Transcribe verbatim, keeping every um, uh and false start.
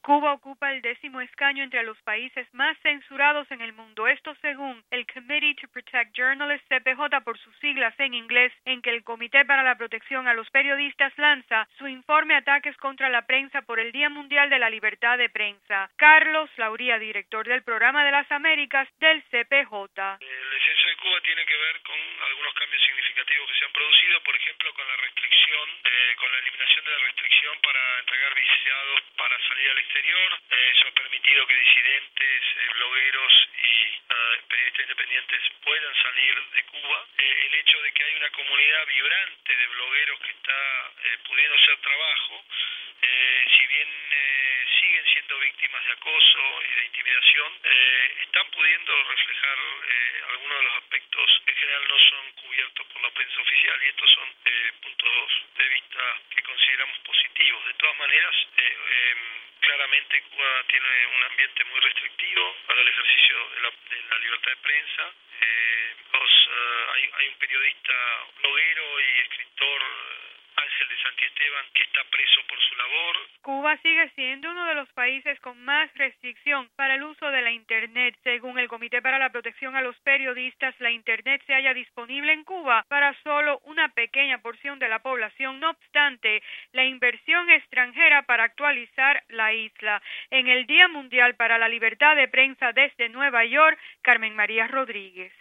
Cuba ocupa el décimo escaño entre los países más censurados en el mundo, esto según el Committee to Protect Journalists, C P J por sus siglas en inglés, en que el Comité para la Protección a los Periodistas lanza su informe Ataques contra la Prensa por el Día Mundial de la Libertad de Prensa. Carlos Lauría, director del Programa de las Américas del C P J. El descenso de Cuba tiene que ver con algunos cambios significativos que se han producido, por ejemplo, con la restricción, eh, con la eliminación de la restricción para entregar visados para salir al exterior. Eh, eso ha permitido que disidentes, eh, blogueros y uh, periodistas independientes puedan salir de Cuba. Eh, el hecho de que hay una comunidad vibrante de blogueros que está eh, pudiendo hacer trabajo, eh, si bien eh, siguen siendo víctimas de acoso y de intimidación, eh, están pudiendo reflejar eh, algunos de los aspectos que en general no son cubiertos por la prensa oficial, y estos son eh, puntos de vista que consideramos positivos. De todas maneras, eh, eh, claramente Cuba tiene un ambiente muy restrictivo para el ejercicio de la, de la libertad de prensa. Eh, los, uh, hay, hay un periodista bloguero y escritor, Ángel de Santiesteban, que está preso por su labor. Cuba sigue siendo uno de los países con más restricción para el uso de la Internet. Según el Comité para la Protección a los Periodistas, la Internet se halla disponible en Cuba para solo una pequeña porción de la población. No obstante, la inversión extranjera para actualizar la isla. En el Día Mundial para la Libertad de Prensa desde Nueva York, Carmen María Rodríguez.